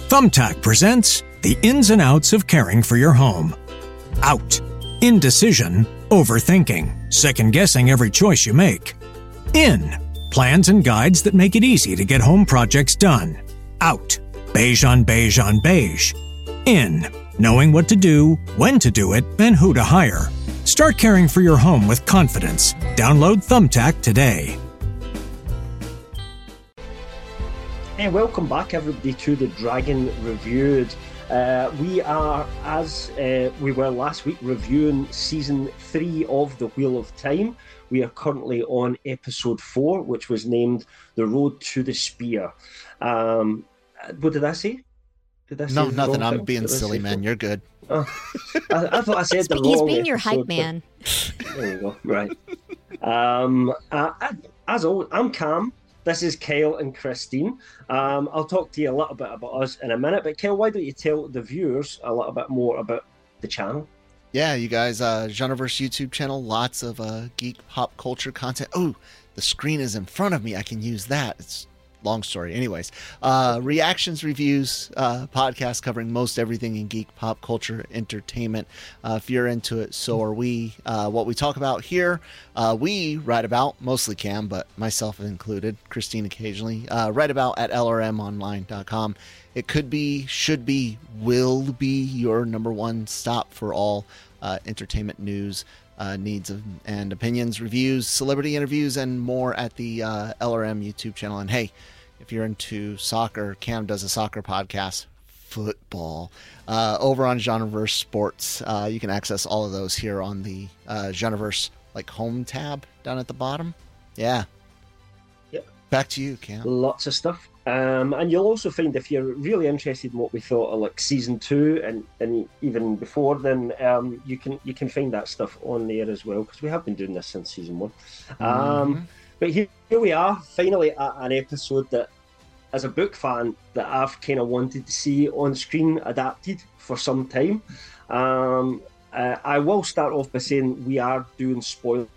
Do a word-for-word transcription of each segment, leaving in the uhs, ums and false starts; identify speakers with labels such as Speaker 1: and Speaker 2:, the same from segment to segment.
Speaker 1: Thumbtack presents the ins and outs of caring for your home. Out. Indecision, overthinking, second-guessing every choice you make. In. Plans and guides that make it easy to get home projects done. Out. Beige on beige on beige. In. Knowing what to do, when to do it, and who to hire. Start caring for your home with confidence. Download Thumbtack today.
Speaker 2: Hey, welcome back everybody to the Dragon Reviewed. Uh, we are, as uh, we were last week, reviewing season three of The Wheel of Time. We are currently on episode four, which was named The Road to the Spear. Um, what did I say? Did I say
Speaker 3: no, nothing. I'm being silly, man. You're good.
Speaker 2: Oh, I, I thought I said the
Speaker 4: He's
Speaker 2: wrong
Speaker 4: being your
Speaker 2: episode,
Speaker 4: hype man.
Speaker 2: But, there you go. Right. Um, uh, as always, I'm Cam. This is Kyle and Christine. Um, I'll talk to you a little bit about us in a minute. But Kyle, why don't you tell the viewers a little bit more about the channel?
Speaker 3: Yeah, you guys, uh, Genreverse YouTube channel, lots of uh, geek pop culture content. Oh, the screen is in front of me. I can use that. It's long story. Anyways, uh, reactions, reviews, uh, podcasts covering most everything in geek pop culture entertainment. Uh, if you're into it, so are we. Uh, what we talk about here, uh, we write about, mostly Cam, but myself included, Christine occasionally, uh, write about at L R M online dot com. It could be, should be, will be your number one stop for all uh, entertainment news, uh, needs of, and opinions, reviews, celebrity interviews, and more at the uh, L R M YouTube channel. And hey, if you're into soccer, Cam does a soccer podcast, football, uh, over on Genreverse Sports. Uh, you can access all of those here on the uh, Genreverse like home tab down at the bottom. Yeah.
Speaker 2: Yep.
Speaker 3: Back to you, Cam.
Speaker 2: Lots of stuff. Um, and you'll also find, if you're really interested in what we thought of like season two and, and even before, then um, you can you can find that stuff on there as well, because we have been doing this since season one.
Speaker 3: Mm-hmm.
Speaker 2: Um, but here, here we are, finally at an episode that, as a book fan, that I've kind of wanted to see on screen adapted for some time. Um, uh, I will start off by saying we are doing spoil-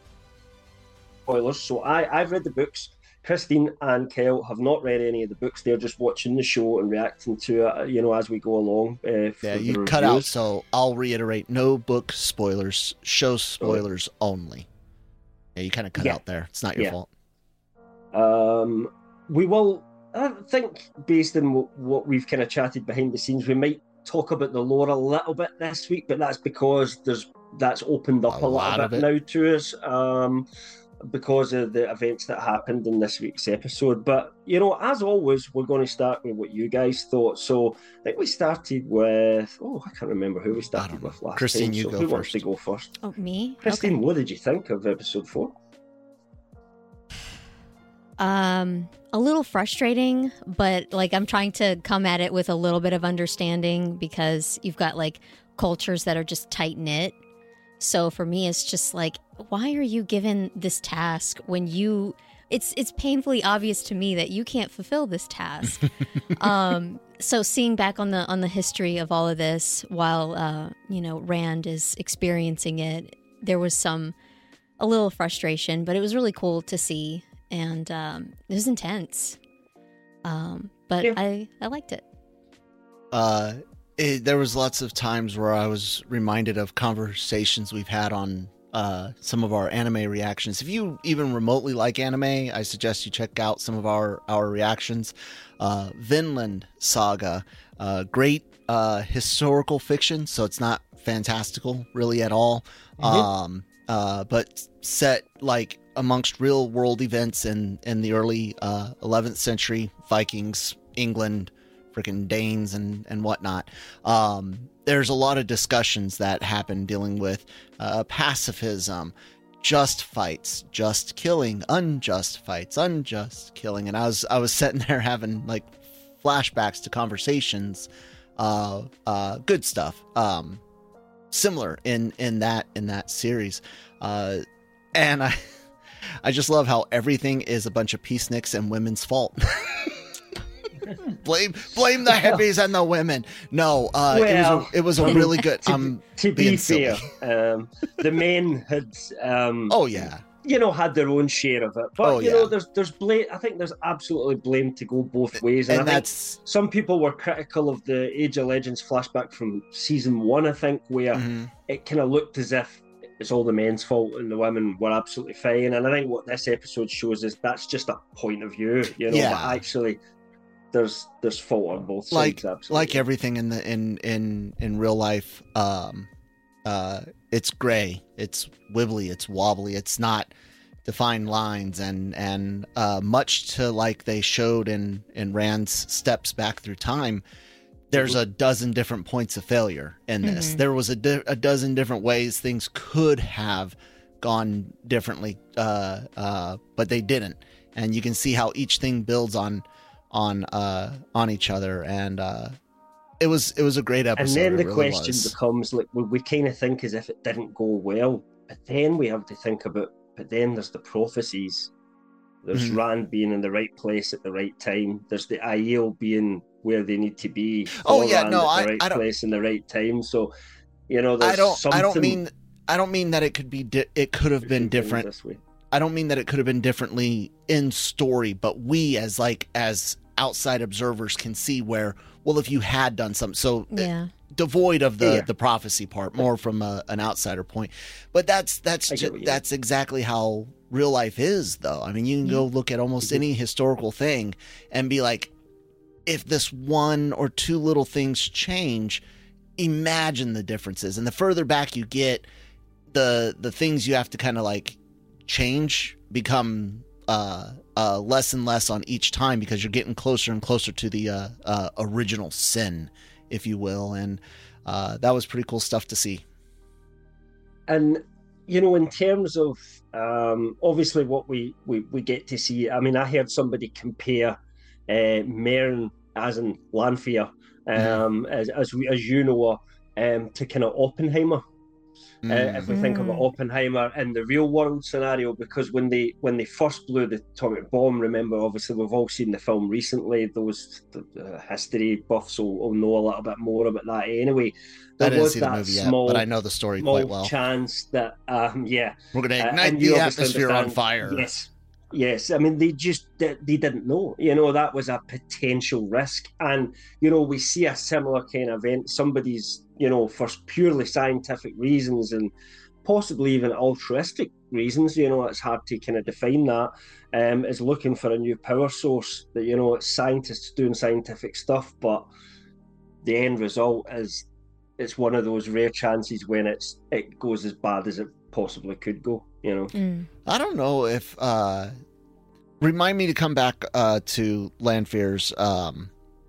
Speaker 2: spoilers. So I, I've read the books. Christine and Kyle have not read any of the books. They're just watching the show and reacting to it, you know, as we go along. Uh,
Speaker 3: yeah, you cut out, so I'll reiterate, no book spoilers, show spoilers oh. only. Yeah, you kind of cut yeah. out there. It's not your
Speaker 2: yeah.
Speaker 3: fault.
Speaker 2: Um, we will, I think, based on what, what we've kind of chatted behind the scenes, we might talk about the lore a little bit this week, but that's because there's that's opened up a, a little bit now to us. Um, because of the events that happened in this week's episode. But, you know, as always, we're going to start with what you guys thought. So I think we started with, oh, I can't remember who we started with last
Speaker 3: Christine,
Speaker 2: time.
Speaker 3: you
Speaker 2: so
Speaker 3: go
Speaker 2: who
Speaker 3: first.
Speaker 2: wants to go first?
Speaker 4: Oh, me?
Speaker 2: Christine,
Speaker 4: okay.
Speaker 2: What did you think of episode four?
Speaker 4: Um, a little frustrating, but like I'm trying to come at it with a little bit of understanding, because you've got like cultures that are just tight knit. So for me, it's just like, why are you given this task when you, it's it's painfully obvious to me that you can't fulfill this task. um, so seeing back on the on the history of all of this while, uh, you know, Rand is experiencing it, there was some, a little frustration, but it was really cool to see. And um, it was intense. Um, but yeah. I, I liked it.
Speaker 3: Uh, It, there was lots of times where I was reminded of conversations we've had on uh, some of our anime reactions. If you even remotely like anime, I suggest you check out some of our, our reactions. Uh, Vinland Saga, uh, great uh, historical fiction, so it's not fantastical really at all, mm-hmm. um, uh, but set like amongst real world events in, in the early uh, eleventh century, Vikings, England, freaking Danes and, and whatnot. Um, there's a lot of discussions that happen dealing with uh, pacifism, just fights, just killing, unjust fights, unjust killing. And I was I was sitting there having like flashbacks to conversations, uh, uh, good stuff, um, similar in in that in that series, uh, and I I just love how everything is a bunch of peaceniks and women's fault. blame blame the hippies and the women. No, uh,
Speaker 2: well,
Speaker 3: it was a, it was a really good.
Speaker 2: To,
Speaker 3: um,
Speaker 2: to be fair, um, the men had. Um,
Speaker 3: oh yeah,
Speaker 2: you know, had their own share of it. But
Speaker 3: Oh,
Speaker 2: you
Speaker 3: yeah.
Speaker 2: know, there's there's blame. I think there's absolutely blame to go both ways, and,
Speaker 3: And
Speaker 2: I think
Speaker 3: that's
Speaker 2: some people were critical of the Age of Legends flashback from season one. I think where
Speaker 3: mhm.
Speaker 2: it kind of looked as if it's all the men's fault and the women were absolutely fine. And I think what this episode shows is that's just a point of view, you know.
Speaker 3: Yeah.
Speaker 2: But actually, there's there's fault on both
Speaker 3: like
Speaker 2: sides. Absolutely.
Speaker 3: like everything in the in in in real life. Um, uh, it's gray, it's wibbly, it's wobbly, it's not defined lines, and and uh, much to like they showed in in Rand's steps back through time. There's a dozen different points of failure in this.
Speaker 4: Mhm.
Speaker 3: There was a, di- a dozen different ways things could have gone differently, uh, uh, but they didn't. And you can see how each thing builds on on uh, on each other. And uh, it was it was a great
Speaker 2: And
Speaker 3: episode.
Speaker 2: then
Speaker 3: It
Speaker 2: the
Speaker 3: really
Speaker 2: question
Speaker 3: was.
Speaker 2: becomes like we, we kind of think as if it didn't go well, but then we have to think about. But then there's the prophecies. There's
Speaker 3: Mhm.
Speaker 2: Rand being in the right place at the right time. There's the Aiel being where they need to be.
Speaker 3: Oh,
Speaker 2: for
Speaker 3: yeah,
Speaker 2: Rand
Speaker 3: no,
Speaker 2: at
Speaker 3: I-
Speaker 2: the right
Speaker 3: I don't-
Speaker 2: place in the right time. So, you know, there's
Speaker 3: I don't
Speaker 2: something
Speaker 3: I don't mean I don't mean that it could be di- it could have been different.
Speaker 2: this way.
Speaker 3: I don't mean that it could have been differently in story, but we as like as outside observers can see where, well, if you had done something, so uh,
Speaker 4: Yeah.
Speaker 3: devoid of the
Speaker 2: Yeah.
Speaker 3: the prophecy part, more from a, an outsider point. But that's that's
Speaker 2: I get
Speaker 3: ju-
Speaker 2: what you
Speaker 3: that's exactly how real life is, though. I mean, you can go look at almost
Speaker 2: Mhm.
Speaker 3: any historical thing and be like, if this one or two little things change, imagine the differences. And the further back you get, the the things you have to kind of like change become uh, uh, less and less on each time, because you're getting closer and closer to the uh, uh, original sin, if you will. And uh, that was pretty cool stuff to see.
Speaker 2: And you know, in terms of um, obviously what we, we we get to see, I mean, I heard somebody compare uh, Mern, as in Lanfear, um, as as, we, as you know, um, to kind of Oppenheimer. Uh, if we think about
Speaker 4: Mm.
Speaker 2: Oppenheimer in the real world scenario, because when they when they first blew the atomic bomb, remember, obviously we've all seen the film recently. Those uh, history buffs will, will know a little bit more about that anyway.
Speaker 3: I
Speaker 2: There
Speaker 3: didn't
Speaker 2: was
Speaker 3: see the
Speaker 2: that
Speaker 3: movie
Speaker 2: small,
Speaker 3: yet, but I know the story
Speaker 2: small
Speaker 3: quite well.
Speaker 2: chance that, um, yeah,
Speaker 3: We're going to
Speaker 2: uh,
Speaker 3: ignite
Speaker 2: and you
Speaker 3: the
Speaker 2: obviously
Speaker 3: atmosphere on
Speaker 2: understand-
Speaker 3: fire.
Speaker 2: Yes, yes. I mean, they just they, they didn't know. You know, that was a potential risk, and you know, we see a similar kind of event. Somebody's, you know, for purely scientific reasons and possibly even altruistic reasons, you know, it's hard to kind of define that, um, is looking for a new power source. That, you know, it's scientists doing scientific stuff, but the end result is it's one of those rare chances when it's it goes as bad as it possibly could go, you know.
Speaker 4: Mm.
Speaker 3: I don't know if uh remind me to come back uh to Lanfear's um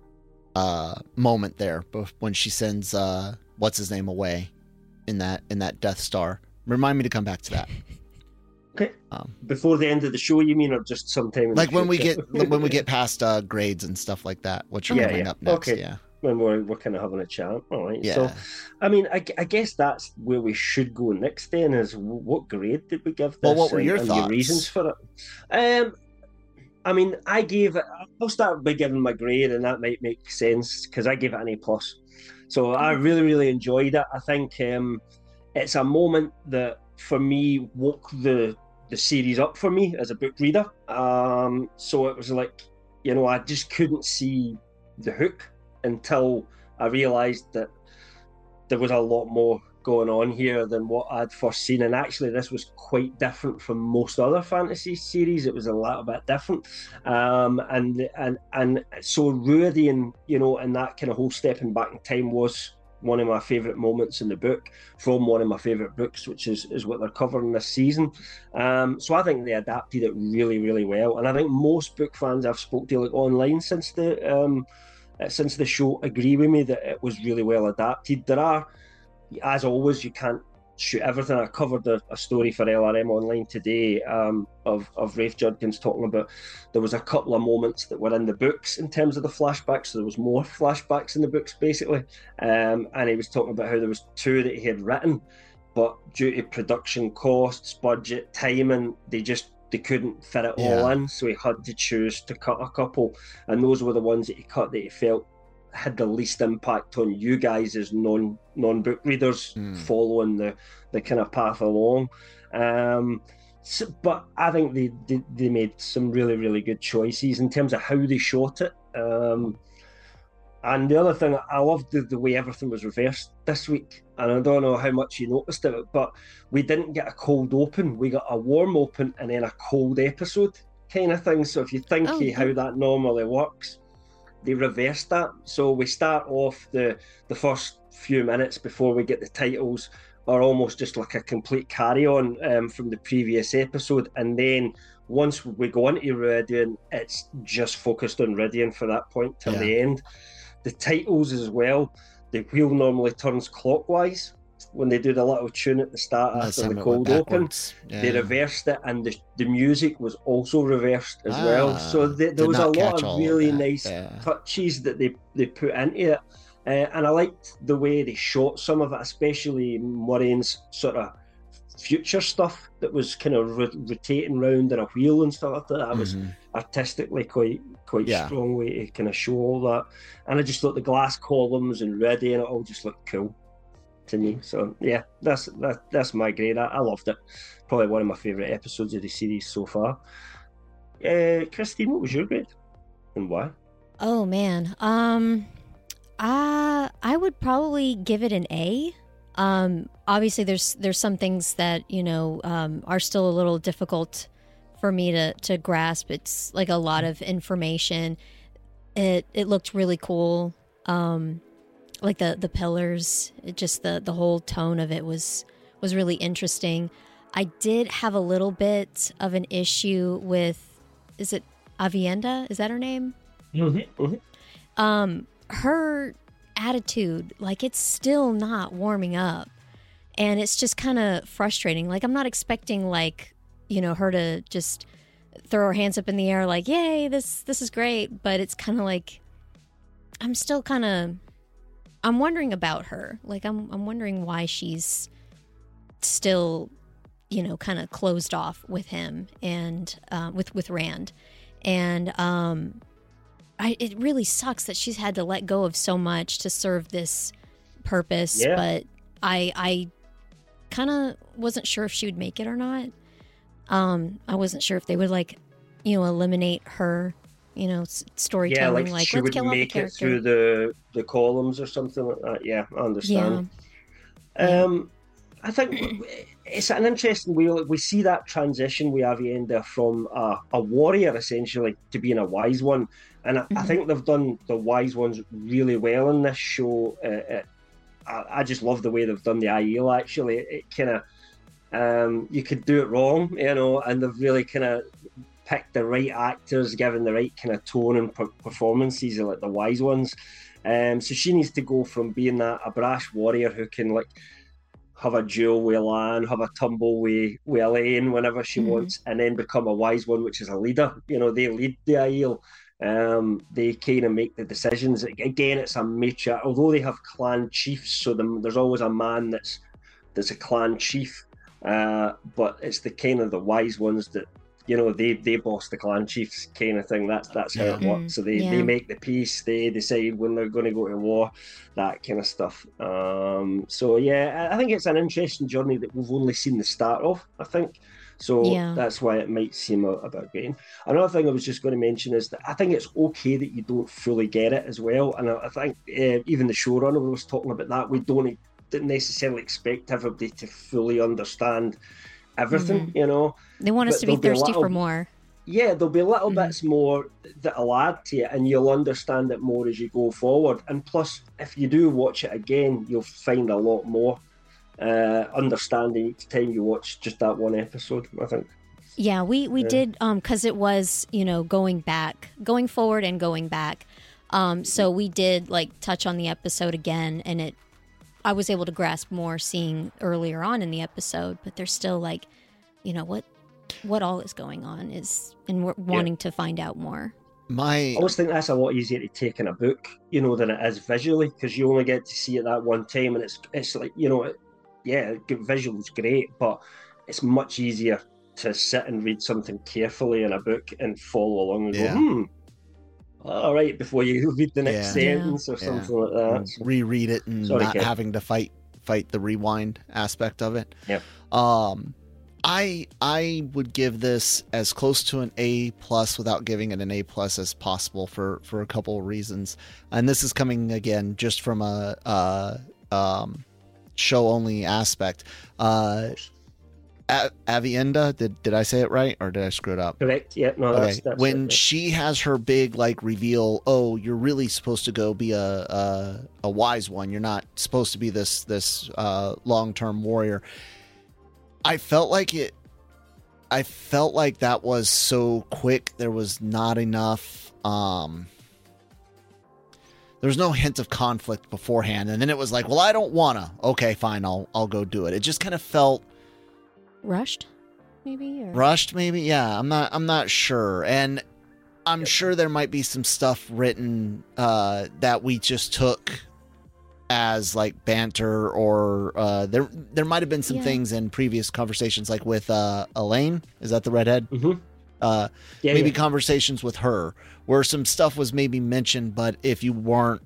Speaker 3: uh moment there, bef- when she sends uh what's his name away in that in that Death Star. Remind me to come back to that.
Speaker 2: Okay.
Speaker 3: Um,
Speaker 2: Before the end of the show, you mean, or just sometime in the
Speaker 3: like when we
Speaker 2: future?
Speaker 3: get when we get past uh grades and stuff like that, what you're
Speaker 2: Yeah,
Speaker 3: coming
Speaker 2: yeah.
Speaker 3: up next.
Speaker 2: Okay.
Speaker 3: Yeah.
Speaker 2: when we're, we're kind of having a chat. All right.
Speaker 3: Yeah.
Speaker 2: So, I mean, I, I guess that's where we should go next then, is what grade did we give this?
Speaker 3: Well, what were
Speaker 2: and-
Speaker 3: your
Speaker 2: and
Speaker 3: thoughts?
Speaker 2: reasons for it? Um, I mean, I gave it, I'll start by giving my grade, and that might make sense because I gave it an A plus. So I really, really enjoyed it. I think um, it's a moment that, for me, woke the the series up for me as a book reader. Um, so it was like, you know, I just couldn't see the hook until I realised that there was a lot more going on here than what I'd first seen. And actually, this was quite different from most other fantasy series. It was a little bit different. Um, and and and so Ruidian, you know, and that kind of whole stepping back in time was one of my favourite moments in the book, from one of my favourite books, which is, is what they're covering this season. Um, so I think they adapted it really, really well. And I think most book fans I've spoke to, like online since the um, since the show, agree with me that it was really well adapted. There are, as always, you can't shoot everything. I covered a, a story for L R M Online today um, of, of Rafe Judkins talking about there was a couple of moments that were in the books in terms of the flashbacks. So there was more flashbacks in the books, basically. Um, and he was talking about how there was two that he had written, but due to production costs, budget, timing, they just they couldn't fit it all
Speaker 3: Yeah.
Speaker 2: in. So he had to choose to cut a couple. And those were the ones that he cut that he felt had the least impact on you guys as non non book readers
Speaker 3: Mm.
Speaker 2: following the the kind of path along. Um, So, but I think they, they they made some really really good choices in terms of how they shot it. Um, and the other thing, I loved the, the way everything was reversed this week. And I don't know how much you noticed it, but we didn't get a cold open. We got a warm open and then a cold episode kind of thing. So if you think
Speaker 4: Oh,
Speaker 2: of
Speaker 4: yeah.
Speaker 2: how that normally works, they reversed that. So we start off the the first few minutes before we get the titles are almost just like a complete carry-on um, from the previous episode. And then once we go into Ridian, it's just focused on Ridian for that point till
Speaker 3: Yeah.
Speaker 2: the end. The titles as well, the wheel normally turns clockwise when they do the little tune at the start
Speaker 3: Last
Speaker 2: after
Speaker 3: time
Speaker 2: the
Speaker 3: it went
Speaker 2: cold open.
Speaker 3: backwards. Yeah.
Speaker 2: They reversed it, and the, the music was also reversed as
Speaker 3: Ah,
Speaker 2: well. So the, there
Speaker 3: did
Speaker 2: was a
Speaker 3: not
Speaker 2: lot
Speaker 3: catch
Speaker 2: of
Speaker 3: all of
Speaker 2: really
Speaker 3: that.
Speaker 2: nice
Speaker 3: Yeah.
Speaker 2: touches that they, they put into it. Uh, and I liked the way they shot some of it, especially Moiraine's sort of future stuff that was kind of ro- rotating round in a wheel and stuff like that. That was
Speaker 3: Mhm.
Speaker 2: artistically quite quite
Speaker 3: Yeah.
Speaker 2: strong way to kind of show all that. And I just thought the glass columns and Ready and it all just looked cool to me. So yeah, that's that, that's my grade. I, I loved it. Probably one of my favourite episodes of the series so far. Uh, Christine, what was your grade and why?
Speaker 4: Oh man. Um uh I would probably give it an A. Um obviously there's there's some things that, you know, um are still a little difficult for me to to grasp. It's like a lot of information. It it looked really cool. Um like the the pillars, it just the the whole tone of it was was really interesting. I did have a little bit of an issue with, is it Avienda? Is that her name?
Speaker 2: Mm-hmm. Mm-hmm.
Speaker 4: Um, her attitude, like it's still not warming up, and it's just kind of frustrating. Like I'm not expecting like, you know, her to just throw her hands up in the air like, yay, this this is great, but it's kind of like I'm still kind of I'm wondering about her. Like I'm I'm wondering why she's still, you know, kind of closed off with him and uh, with with Rand, and um, I it really sucks that she's had to let go of so much to serve this purpose.
Speaker 2: Yeah.
Speaker 4: But I I kind of wasn't sure if she would make it or not. Um, I wasn't sure if they would like, you know, eliminate her, you know, s- storytelling.
Speaker 2: Yeah, like,
Speaker 4: like
Speaker 2: she
Speaker 4: let's
Speaker 2: would
Speaker 4: kill off the
Speaker 2: make it
Speaker 4: character.
Speaker 2: through the the columns or something like that. Yeah, I understand.
Speaker 4: Yeah.
Speaker 2: Um, I think it's an interesting way. We see that transition with Avienda from a, a warrior essentially to being a wise one, and I, I
Speaker 4: Mhm.
Speaker 2: think they've done the wise ones really well in this show. Uh, uh, I, I just love the way they've done the Aiel. Actually, it, it kind of um, you could do it wrong, you know, and they've really kind of picked the right actors, given the right kind of tone and per- performances, like the wise ones. Um, so she needs to go from being that a brash warrior who can like have a duel with Lan, have a tumble with, with Elaine whenever she
Speaker 4: Mhm.
Speaker 2: wants, and then become a wise one, which is a leader. You know, they lead the Aiel. Um, they kind of make the decisions. Again, it's a matriarch. Although they have clan chiefs, so the, there's always a man that's that's a clan chief. Uh, but it's the kind of the wise ones that, you know, they they boss the clan chiefs kind of thing. That's that's how
Speaker 3: Yeah.
Speaker 2: it works. So they,
Speaker 4: Mm,
Speaker 2: they
Speaker 4: yeah.
Speaker 2: make the peace. They decide when they're going to go to war, that kind of stuff. Um, so yeah, I I think it's an interesting journey that we've only seen the start of, I think. So
Speaker 4: Yeah.
Speaker 2: that's why it might seem a, a bit green. Another thing I was just going to mention is that I think it's okay that you don't fully get it as well. And I, I think uh, even the showrunner was talking about that. We don't didn't necessarily expect everybody to fully understand everything, you know.
Speaker 4: They want us
Speaker 2: But
Speaker 4: to be
Speaker 2: there'll be a
Speaker 4: thirsty
Speaker 2: lot
Speaker 4: for
Speaker 2: of-
Speaker 4: more.
Speaker 2: Yeah, there'll be little
Speaker 4: Mhm.
Speaker 2: bits more that'll add to it, and you'll understand it more as you go forward. And plus, if you do watch it again, you'll find a lot more uh, understanding each time you watch just that one episode, I think.
Speaker 4: Yeah, we we
Speaker 2: Yeah.
Speaker 4: did um because it was, you know, going back, going forward and going back. Um so we did like touch on the episode again, and it I was able to grasp more seeing earlier on in the episode, but there's still like, you know, what what all is going on is, and we're wanting to find out more.
Speaker 3: My
Speaker 2: I always think that's a lot easier to take in a book, you know, than it is visually, because you only get to see it that one time, and it's it's like, you know, it, yeah, visual's great, but it's much easier to sit and read something carefully in a book and follow along and
Speaker 3: Yeah.
Speaker 2: go, hmm, all right, before you read the next
Speaker 3: Yeah.
Speaker 2: sentence or
Speaker 3: Yeah.
Speaker 2: something like that. So-
Speaker 3: reread it and
Speaker 2: Sorry,
Speaker 3: not
Speaker 2: Kev.
Speaker 3: having to fight fight the rewind aspect of it.
Speaker 2: Yep.
Speaker 3: Um, I I would give this as close to an A plus without giving it an A plus as possible for, for a couple of reasons. And this is coming again just from a, a um, show only aspect. Uh, A- Avienda, did did I say it right or did I screw it up?
Speaker 2: Correct. Yeah. No. That's,
Speaker 3: Okay.
Speaker 2: that's
Speaker 3: When
Speaker 2: it, yeah.
Speaker 3: she has her big like reveal, oh, you're really supposed to go be a a, a wise one. You're not supposed to be this this uh, long term warrior. I felt like it. I felt like that was so quick. There was not enough. Um, there was no hint of conflict beforehand, and then it was like, well, I don't wanna. Okay, fine, I'll I'll go do it. It just kind of felt
Speaker 4: Rushed, maybe? Or...
Speaker 3: rushed, maybe. Yeah, I'm not. I'm not sure, and I'm sure there might be some stuff written uh, that we just took as like banter, or uh, there there might have been some
Speaker 4: Yeah.
Speaker 3: things in previous conversations, like with uh, Elaine. Is that the redhead?
Speaker 2: Mhm.
Speaker 3: Uh,
Speaker 2: Yeah,
Speaker 3: maybe
Speaker 2: yeah.
Speaker 3: conversations with her where some stuff was maybe mentioned, but if you weren't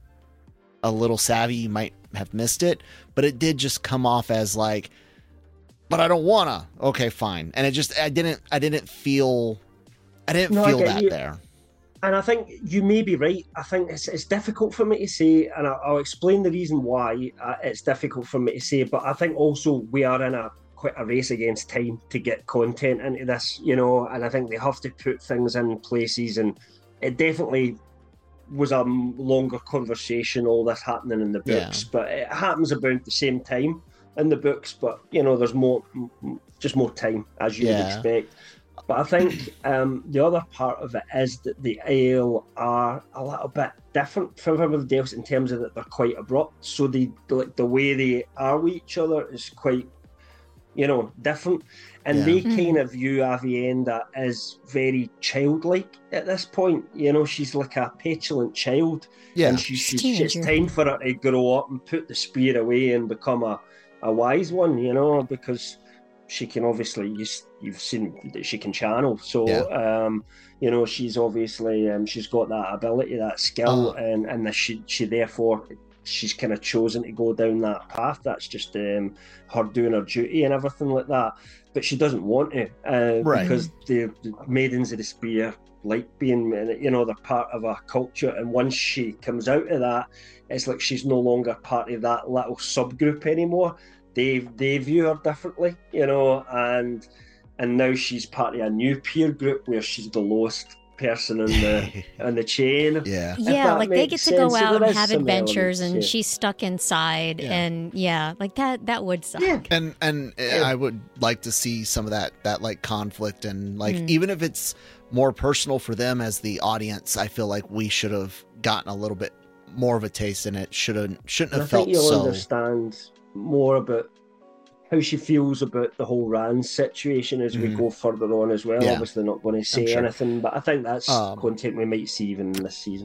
Speaker 3: a little savvy, you might have missed it. But it did just come off as like, but I don't wanna. Okay, fine. And it just, I didn't, I didn't feel, I didn't
Speaker 2: No, I
Speaker 3: feel
Speaker 2: get
Speaker 3: that
Speaker 2: you.
Speaker 3: there.
Speaker 2: And I think you may be right. I think it's, it's difficult for me to say, and I'll, I'll explain the reason why uh, it's difficult for me to say. But I think also we are in a quite a race against time to get content into this, you know. And I think they have to put things in places, and it definitely was a m- longer conversation. All this happening in the
Speaker 3: Yeah.
Speaker 2: books, but it happens about the same time in the books. But you know, there's more, m- m- just more time as you would
Speaker 3: Yeah.
Speaker 2: expect. But I think um, the other part of it is that the Ale are a little bit different from everybody else in terms of that they're quite abrupt. So the like the way they are with each other is quite, you know, different. And
Speaker 3: Yeah.
Speaker 2: they
Speaker 4: Mhm.
Speaker 2: kind of view Avienda as very childlike at this point. You know, she's like a petulant child.
Speaker 3: Yeah.
Speaker 2: And she,
Speaker 4: She's
Speaker 2: she's,
Speaker 4: a
Speaker 2: it's
Speaker 4: teenager.
Speaker 2: time for her to grow up and put the spear away and become a, a wise one, you know, because she can obviously, you, you've seen that she can channel. So,
Speaker 3: Yeah.
Speaker 2: um, you know, she's obviously, um, she's got that ability, that skill,
Speaker 3: Uh-huh.
Speaker 2: and, and that she, she therefore, she's kind of chosen to go down that path. That's just um, her doing her duty and everything like that. But she doesn't want to, uh,
Speaker 3: Right.
Speaker 2: because the, the Maidens of the Spear like being, you know, they're part of a culture. And once she comes out of that, it's like she's no longer part of that little subgroup anymore. They they view her differently, you know, and and now she's part of a new peer group where she's the lowest person in the in the chain.
Speaker 3: Yeah.
Speaker 4: Yeah,
Speaker 2: that
Speaker 4: like they
Speaker 2: makes
Speaker 4: get to go
Speaker 2: sense. So
Speaker 4: out
Speaker 2: there
Speaker 4: and
Speaker 2: is
Speaker 4: have
Speaker 2: some
Speaker 4: adventures,
Speaker 2: elements,
Speaker 4: and
Speaker 2: yeah.
Speaker 4: she's stuck inside,
Speaker 3: Yeah.
Speaker 4: and yeah, like that. That would suck.
Speaker 2: Yeah.
Speaker 3: And and
Speaker 2: Yeah.
Speaker 3: I would like to see some of that that like conflict, and like
Speaker 4: Mm.
Speaker 3: even if it's more personal for them as the audience, I feel like we should have gotten a little bit more of a taste in it. Shouldn't shouldn't
Speaker 2: And I
Speaker 3: have
Speaker 2: think
Speaker 3: felt
Speaker 2: you'll
Speaker 3: so.
Speaker 2: understand more about how she feels about the whole Rand situation as we
Speaker 3: Mhm.
Speaker 2: go further on as well.
Speaker 3: Yeah.
Speaker 2: Obviously not going to say
Speaker 3: sure.
Speaker 2: anything, but I think that's
Speaker 3: Um,
Speaker 2: content we might see even in this season.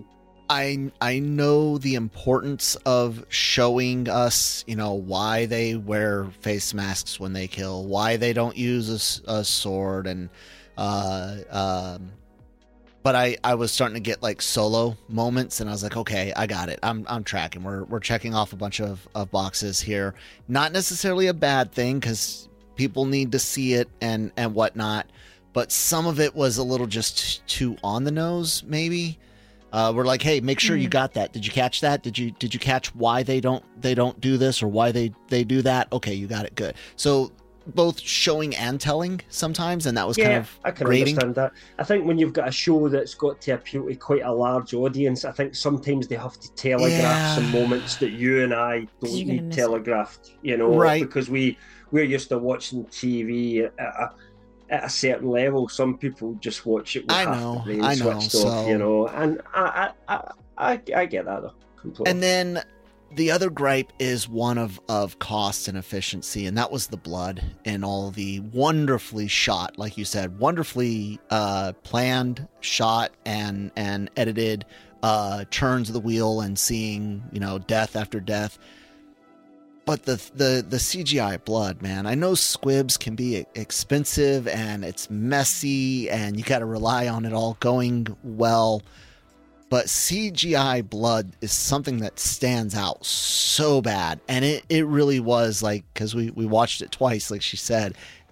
Speaker 3: I I know the importance of showing us, you know, why they wear face masks when they kill, why they don't use a s- a, sword, and uh, um, but I, I was starting to get like solo moments, and I was like, okay, I got it. I'm I'm tracking. We're we're checking off a bunch of, of boxes here. Not necessarily a bad thing because people need to see it and and whatnot, but some of it was a little just too on the nose, maybe. Uh, we're like, hey, make sure you
Speaker 4: Mhm.
Speaker 3: got that. Did you catch that? Did you did you catch why they don't they don't do this or why they they do that? Okay, you got it. Good. So both showing and telling sometimes, and that was
Speaker 2: Yeah,
Speaker 3: kind of
Speaker 2: I can
Speaker 3: grating.
Speaker 2: understand that. I think when you've got a show that's got to appeal to quite a large audience, I think sometimes they have to telegraph
Speaker 3: Yeah.
Speaker 2: some moments that you and I
Speaker 4: 'Cause
Speaker 2: don't
Speaker 4: you're gonna
Speaker 2: need
Speaker 4: miss it.
Speaker 2: telegraphed, you know,
Speaker 3: Right.
Speaker 2: because we we're used to watching T V at a, at a certain level. Some people just watch it with
Speaker 3: I
Speaker 2: half
Speaker 3: know,
Speaker 2: the brain
Speaker 3: I know,
Speaker 2: switched off,
Speaker 3: so-
Speaker 2: you know, and I I, I I I get that though completely.
Speaker 3: And then the other gripe is one of, of cost and efficiency, and that was the blood and all the wonderfully shot, like you said, wonderfully uh, planned, shot, and and edited uh, turns of the wheel and seeing, you know, death after death. But the the the C G I blood, man, I know squibs can be e- expensive and it's messy and you got to rely on it all going well. But C G I blood is something that stands out so bad. And it, it really was like, because we, we watched it twice, like she said,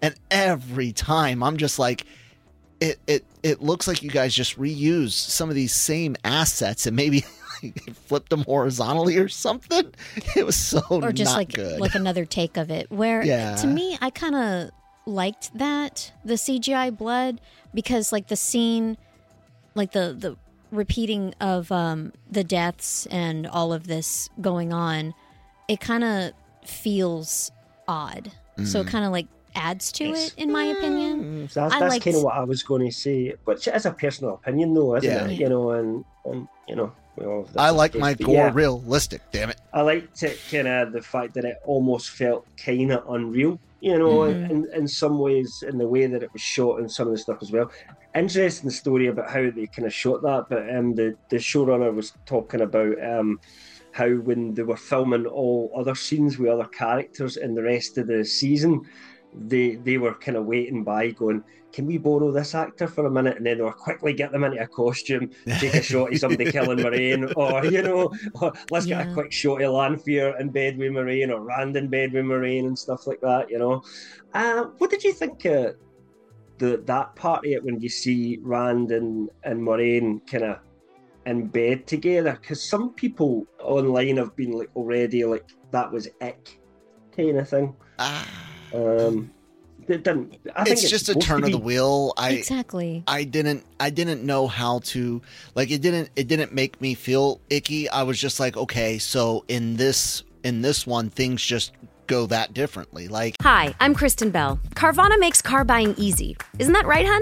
Speaker 3: And every time I'm just like, it it it looks like you guys just reused some of these same assets and maybe flipped them horizontally or something. It was so
Speaker 4: or just
Speaker 3: not
Speaker 4: like
Speaker 3: good.
Speaker 4: like another take of it. Where
Speaker 3: Yeah.
Speaker 4: to me, I kind of liked that the C G I blood because like the scene, like the the repeating of um, the deaths and all of this going on, it kind of feels odd. Mm. So it kind of like adds to
Speaker 2: Yes.
Speaker 4: it, in my opinion.
Speaker 2: So that's
Speaker 4: I
Speaker 2: that's
Speaker 4: liked-
Speaker 2: kind of what I was going to say, which is a personal opinion, though, isn't
Speaker 3: Yeah.
Speaker 2: it? You know, and, and you know, well,
Speaker 3: I
Speaker 2: that's
Speaker 3: like
Speaker 2: the
Speaker 3: my
Speaker 2: case, but
Speaker 3: gore
Speaker 2: yeah,
Speaker 3: realistic, damn it.
Speaker 2: I liked it, kind of the fact that it almost felt kind of unreal, you know,
Speaker 4: Mhm.
Speaker 2: in, in some ways, in the way that it was shot and some of the stuff as well. Interesting story about how they kind of shot that, but um, the, the showrunner was talking about um, how when they were filming all other scenes with other characters in the rest of the season, they they were kind of waiting by going, can we borrow this actor for a minute? And then they were quickly get them into a costume, take a shot of somebody killing Moraine, or, you know, or let's get
Speaker 4: Yeah.
Speaker 2: a quick shot of Lanfear in bed with Moraine, or Rand in bed with Moraine and stuff like that, you know. Uh, what did you think of the that part of it when you see Rand and, and Moraine kind of in bed together? Because some people online have been like already like, that was ick kind of thing.
Speaker 3: Ah.
Speaker 2: Um, it didn't. I think
Speaker 3: It's just a
Speaker 2: supposed
Speaker 3: turn
Speaker 2: to
Speaker 3: of the
Speaker 2: be.
Speaker 3: wheel. I
Speaker 4: Exactly.
Speaker 3: I didn't I didn't know how to like it didn't it didn't make me feel icky. I was just like, okay, so in this in this one things just go that differently. Like
Speaker 5: Hi, I'm Kristen Bell. Carvana makes car buying easy. Isn't that right, hun?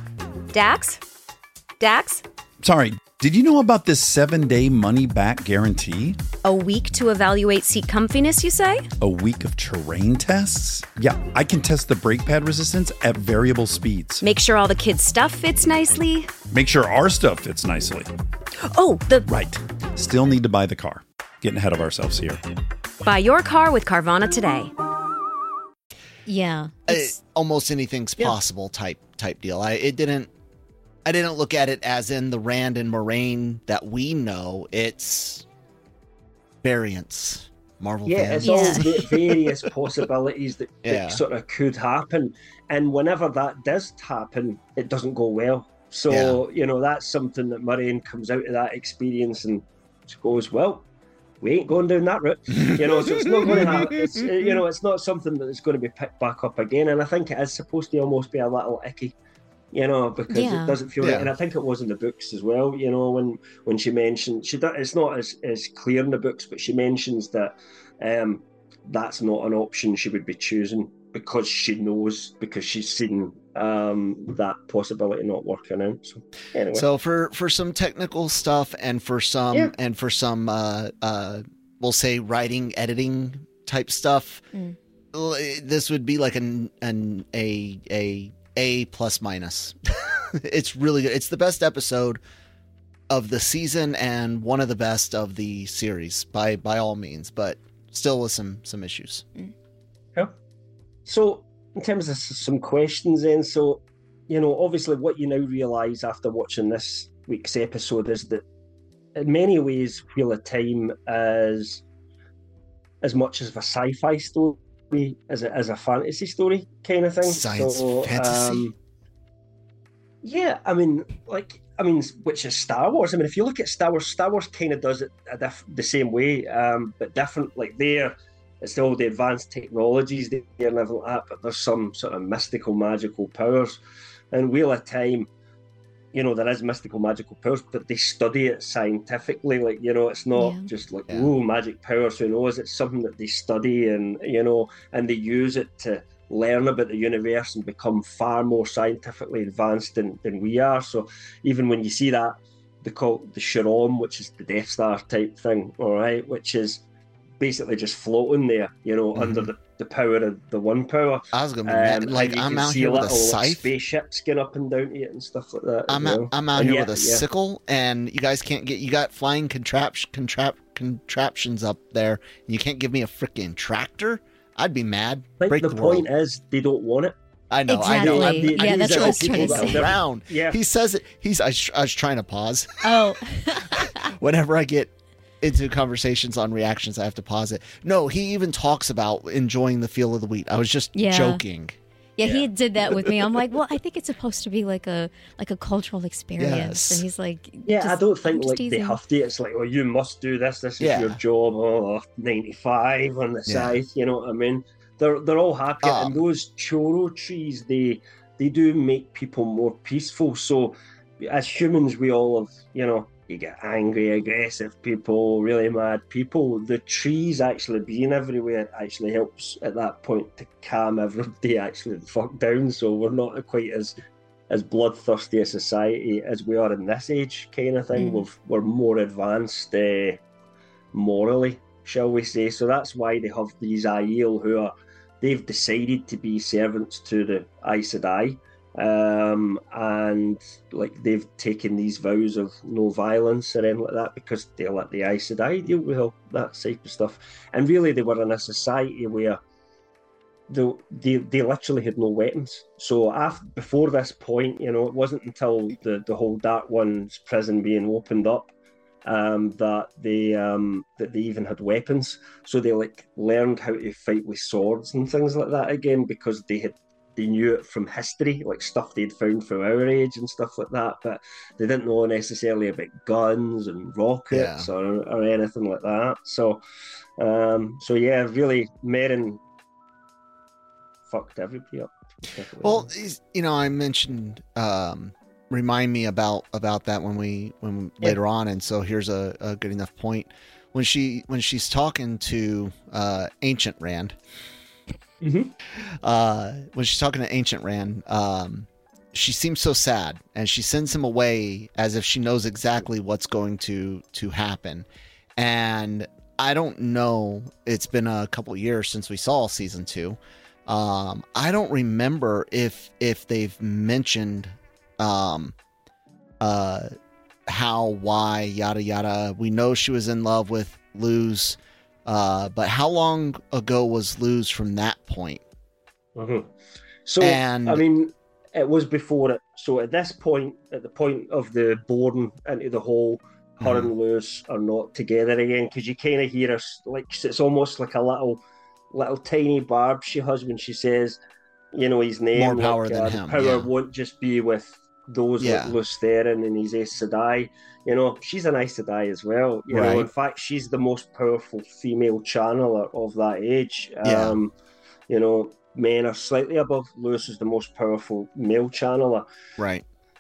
Speaker 5: Dax? Dax?
Speaker 6: Sorry, did you know about this seven-day money-back guarantee?
Speaker 5: A week to evaluate seat comfiness, you say?
Speaker 6: A week of terrain tests? Yeah, I can test the brake pad resistance at variable speeds.
Speaker 5: Make sure all the kids' stuff fits nicely.
Speaker 6: Make sure our stuff fits nicely.
Speaker 5: Oh, the
Speaker 6: Right. Still need to buy the car. Getting ahead of ourselves here.
Speaker 5: buy your car with Carvana today.
Speaker 4: Yeah.
Speaker 3: it,
Speaker 4: It's,
Speaker 3: almost anything's possible type type deal. I it didn't I didn't look at it as in the Rand and Moraine that we know. It's variants. Marvel
Speaker 2: Yeah,
Speaker 3: fans.
Speaker 2: it's all
Speaker 4: Yeah.
Speaker 2: the various possibilities that, that
Speaker 3: Yeah.
Speaker 2: sort of could happen, and whenever that does happen, it doesn't go well. So you know that's something that Moraine comes out of that experience and she goes, "Well, we ain't going down that route." You know, so it's not going to happen. It's uh, you know, it's not something that is going to be picked back up again. And I think it is supposed to almost be a little icky. You know, because
Speaker 4: Yeah.
Speaker 2: it doesn't feel
Speaker 3: Yeah.
Speaker 2: right, and I think it was in the books as well. You know, when when she mentioned she, do, it's not as, as clear in the books, but she mentions that um, that's not an option she would be choosing because she knows because she's seen um, that possibility not working out. So anyway,
Speaker 3: So for for some technical stuff and for some
Speaker 2: Yeah.
Speaker 3: and for some uh uh we'll say writing editing type stuff,
Speaker 4: Mm.
Speaker 3: l- this would be like an an a a a plus minus. It's really good. It's the best episode of the season and one of the best of the series by by all means, but still with some some issues.
Speaker 2: yeah. So in terms of s- some questions, then, so you know, obviously, what you now realise after watching this week's episode is that, in many ways, Wheel of Time is as much as a sci-fi story as a, as a fantasy story kind of thing.
Speaker 3: Science
Speaker 2: So,
Speaker 3: fantasy?
Speaker 2: um, yeah, I mean, like, I mean, which is Star Wars. I mean, if you look at Star Wars, Star Wars kind of does it a diff- the same way, um, but different. Like there, it's all the advanced technologies there and everything like that, but there's some sort of mystical, magical powers. And Wheel of Time, you know, there is mystical, magical powers, but they study it scientifically. Like, you know, it's not
Speaker 4: Yeah.
Speaker 2: just like,
Speaker 3: Yeah.
Speaker 2: ooh, magic powers, who knows? It's something that they study and, you know, and they use it to learn about the universe and become far more scientifically advanced than, than we are. So even when you see that, they call it the Sharon, which is the Death Star type thing, all right, which is basically just floating there, you know,
Speaker 3: Mhm.
Speaker 2: under the, the power of the one power.
Speaker 3: I was gonna be
Speaker 2: Um,
Speaker 3: mad.
Speaker 2: and
Speaker 3: Like
Speaker 2: you
Speaker 3: I'm
Speaker 2: can
Speaker 3: out
Speaker 2: see
Speaker 3: here with a
Speaker 2: little, like,
Speaker 3: scythe.
Speaker 2: spaceships getting up and down to it and stuff like that.
Speaker 3: I'm
Speaker 2: you
Speaker 3: out,
Speaker 2: know.
Speaker 3: I'm out
Speaker 2: And
Speaker 3: here
Speaker 2: yeah,
Speaker 3: with a
Speaker 2: yeah.
Speaker 3: sickle, and you guys can't get. You got flying contrap contrap contraptions up there, and you can't give me a freaking tractor. I'd be mad.
Speaker 2: Like,
Speaker 3: Break
Speaker 2: the,
Speaker 3: the,
Speaker 2: point
Speaker 3: world.
Speaker 2: is, they don't want it.
Speaker 3: I know. I know. I'm,
Speaker 4: Exactly.
Speaker 3: I
Speaker 4: Yeah,
Speaker 3: need
Speaker 4: that's
Speaker 3: to
Speaker 4: what I was
Speaker 3: show
Speaker 4: trying
Speaker 3: people
Speaker 4: to
Speaker 3: that
Speaker 4: say.
Speaker 3: around.
Speaker 2: Yeah.
Speaker 3: He says it. He's. I, sh- I was trying to pause.
Speaker 4: oh.
Speaker 3: Whenever I get into conversations on reactions, I have to pause it. No, he even talks about enjoying the feel of the wheat. I was just
Speaker 4: Yeah.
Speaker 3: joking.
Speaker 4: Yeah,
Speaker 2: Yeah.
Speaker 4: he did that with me. I'm like, well, I think it's supposed to be like a like a cultural experience,
Speaker 3: Yes.
Speaker 4: and he's like,
Speaker 2: Yeah,
Speaker 4: just,
Speaker 2: I don't
Speaker 4: I'm
Speaker 2: think
Speaker 4: just
Speaker 2: like they
Speaker 4: teasing.
Speaker 2: have to. It's like, oh, you must do this. This is
Speaker 3: Yeah.
Speaker 2: your job. Oh, ninety-five on the
Speaker 3: Yeah.
Speaker 2: side. You know what I mean? They're they're all happy,
Speaker 3: Um,
Speaker 2: and those choro trees, they they do make people more peaceful. So, as humans, we all have, you know, you get angry, aggressive people, really mad people. The trees actually being everywhere actually helps at that point to calm everybody actually the fuck down. So we're not quite as as bloodthirsty a society as we are in this age, kind of thing.
Speaker 4: Mm.
Speaker 2: We've, we're more advanced uh, morally, shall we say. So that's why they have these Aiel who are, they've decided to be servants to the Aes Sedai. Um, and like they've taken these vows of no violence or anything like that because they let the Aes Sedai deal with all that type of stuff. And really, they were in a society where they, they, they literally had no weapons. So after, before this point, you know, it wasn't until the, the whole Dark One's prison being opened up um, that they um, that they even had weapons. So they like learned how to fight with swords and things like that again because they had they knew it from history, like stuff they'd found from our age and stuff like that. But they didn't know necessarily about guns and rockets
Speaker 3: Yeah.
Speaker 2: or, or anything like that. So, um, so yeah, really, Meryn fucked everybody up. Definitely.
Speaker 3: Well, is- you know, I mentioned um, remind me about about that when we when
Speaker 2: Yeah.
Speaker 3: later on, and so here's a, a good enough point when she when she's talking to uh, Ancient Rand.
Speaker 2: Mhm.
Speaker 3: Uh, when she's talking to Ancient Rand, um, she seems so sad, and she sends him away as if she knows exactly what's going to to happen. And I don't know. It's been a couple of years since we saw season two. Um, I don't remember if if they've mentioned um, uh, how, why, yada yada. We know she was in love with Luz. Uh, but how long ago was Luz from that point?
Speaker 2: Mm-hmm. So,
Speaker 3: And-
Speaker 2: I mean, it was before it. So, at this point, at the point of the boarding into the hole, her
Speaker 3: Mhm.
Speaker 2: and Lewis are not together again because you kind of hear her, like, it's almost like a little, little tiny barb she has when she says, you know, his name.
Speaker 3: More power
Speaker 2: like,
Speaker 3: than
Speaker 2: uh,
Speaker 3: him,
Speaker 2: The power
Speaker 3: yeah.
Speaker 2: won't just be with those
Speaker 3: Yeah.
Speaker 2: like Luz Theron and his Aes Sedai. You know, she's an Aes Sedai as well. You
Speaker 3: Right.
Speaker 2: know, in fact, she's the most powerful female channeler of that age.
Speaker 3: Yeah.
Speaker 2: Um, you know, men are slightly above. Lewis is the most powerful male channeler.
Speaker 3: Right.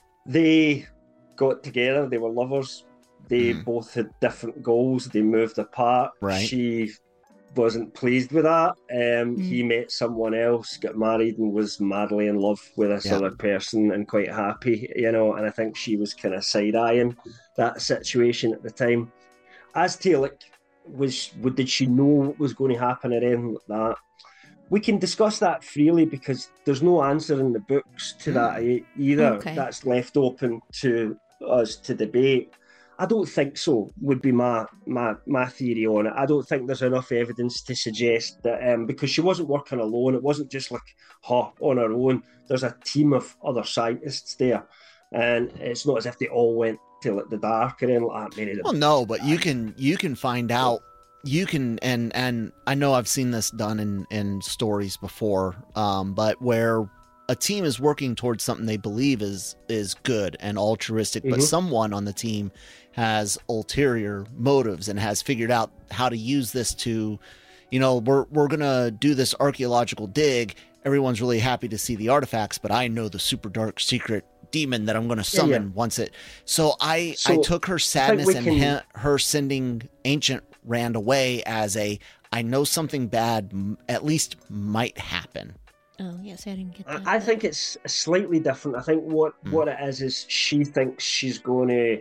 Speaker 2: They got together. They were lovers. They
Speaker 3: Mhm.
Speaker 2: both had different goals. They moved apart.
Speaker 3: Right.
Speaker 2: She wasn't pleased with that. Um,
Speaker 4: Mm.
Speaker 2: He met someone else, got married, and was madly in love with this
Speaker 3: Yeah.
Speaker 2: other person and quite happy, you know. And I think she was kind of side eyeing that situation at the time. As to like, was did she know what was going to happen or anything like that? We can discuss that freely because there's no answer in the books to that e- either.
Speaker 4: Okay.
Speaker 2: That's left open to us to debate. I don't think so, would be my, my my theory on it. I don't think there's enough evidence to suggest that, um, because she wasn't working alone, it wasn't just like her on her own. There's a team of other scientists there, and it's not as if they all went to like the dark or anything like that. Many of them.
Speaker 3: Well, no, but you can you can find out. You can and and I know I've seen this done in in stories before, um, but where a team is working towards something they believe is is good and altruistic, but
Speaker 2: Mhm.
Speaker 3: someone on the team has ulterior motives and has figured out how to use this to, you know, we're we're gonna do this archaeological dig. Everyone's really happy to see the artifacts, but I know the super dark secret demon that I'm going to
Speaker 2: Yeah,
Speaker 3: summon
Speaker 2: yeah.
Speaker 3: once it. So I I
Speaker 2: So,
Speaker 3: took her
Speaker 2: we
Speaker 3: sadness and
Speaker 2: can-
Speaker 3: he- her sending Ancient Rand away as a I know something bad m- at least might happen.
Speaker 4: Oh, yes, I didn't get that.
Speaker 2: I I think it's slightly different. I think what,
Speaker 3: Hmm.
Speaker 2: what it is is she thinks she's going to